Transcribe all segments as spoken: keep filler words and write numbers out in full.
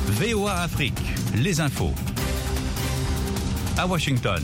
V O A Afrique, les infos. À Washington.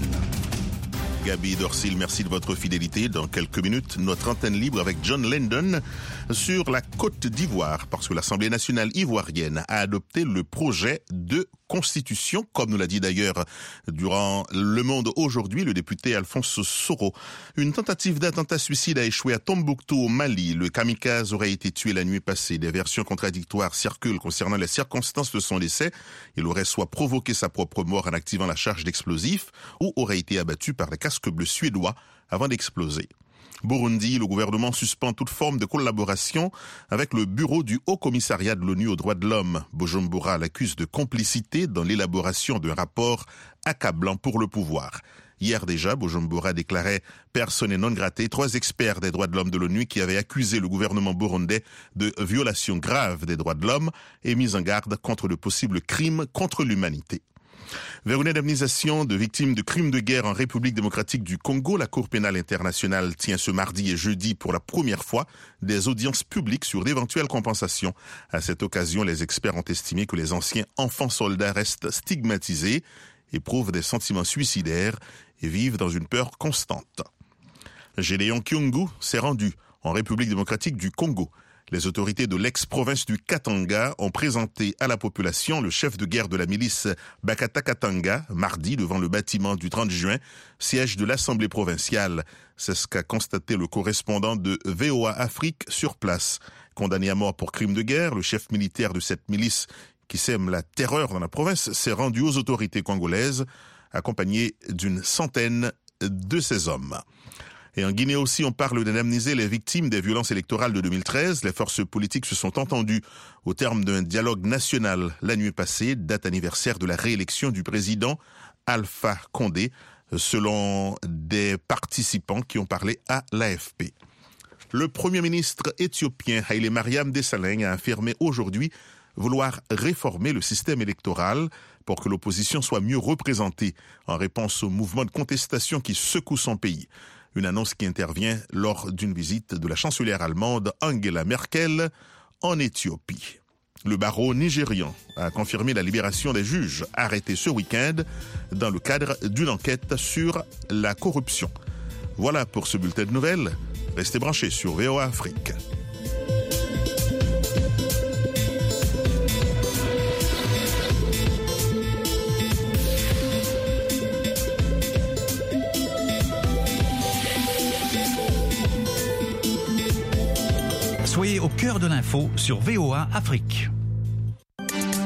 Gabi Dorsil, merci de votre fidélité. Dans quelques minutes, notre antenne libre avec John Lendon sur la Côte d'Ivoire, parce que l'Assemblée nationale ivoirienne a adopté le projet de constitution, comme nous l'a dit d'ailleurs durant Le Monde aujourd'hui le député Alphonse Soro. Une tentative d'attentat suicide a échoué à Tombouctou au Mali. Le kamikaze aurait été tué la nuit passée. Des versions contradictoires circulent concernant les circonstances de son décès. Il aurait soit provoqué sa propre mort en activant la charge d'explosifs ou aurait été abattu par les casques bleus suédois avant d'exploser. Burundi, le gouvernement suspend toute forme de collaboration avec le bureau du Haut-Commissariat de l'ONU aux droits de l'homme. Bujumbura l'accuse de complicité dans l'élaboration d'un rapport accablant pour le pouvoir. Hier déjà, Bujumbura déclarait persona non grata trois experts des droits de l'homme de l'ONU qui avaient accusé le gouvernement burundais de violations graves des droits de l'homme et mis en garde contre de possibles crimes contre l'humanité. Vers une indemnisation de victimes de crimes de guerre en République démocratique du Congo, la Cour pénale internationale tient ce mardi et jeudi pour la première fois des audiences publiques sur d'éventuelles compensations. À cette occasion, les experts ont estimé que les anciens enfants soldats restent stigmatisés, éprouvent des sentiments suicidaires et vivent dans une peur constante. Gédéon Kyungu s'est rendu en République démocratique du Congo. Les autorités de l'ex-province du Katanga ont présenté à la population le chef de guerre de la milice Bakata Katanga mardi devant le bâtiment du trente juin, siège de l'Assemblée provinciale. C'est ce qu'a constaté le correspondant de V O A Afrique sur place. Condamné à mort pour crime de guerre, le chef militaire de cette milice qui sème la terreur dans la province s'est rendu aux autorités congolaises, accompagné d'une centaine de ses hommes. Et en Guinée aussi, on parle d'indemniser les victimes des violences électorales de deux mille treize. Les forces politiques se sont entendues au terme d'un dialogue national la nuit passée, date anniversaire de la réélection du président Alpha Condé, selon des participants qui ont parlé à l'A F P. Le premier ministre éthiopien Haïlé Mariam Desalegn a affirmé aujourd'hui vouloir réformer le système électoral pour que l'opposition soit mieux représentée en réponse au mouvement de contestation qui secoue son pays. Une annonce qui intervient lors d'une visite de la chancelière allemande Angela Merkel en Éthiopie. Le barreau nigérian a confirmé la libération des juges arrêtés ce week-end dans le cadre d'une enquête sur la corruption. Voilà pour ce bulletin de nouvelles. Restez branchés sur V O A Afrique. Soyez au cœur de l'info sur V O A Afrique.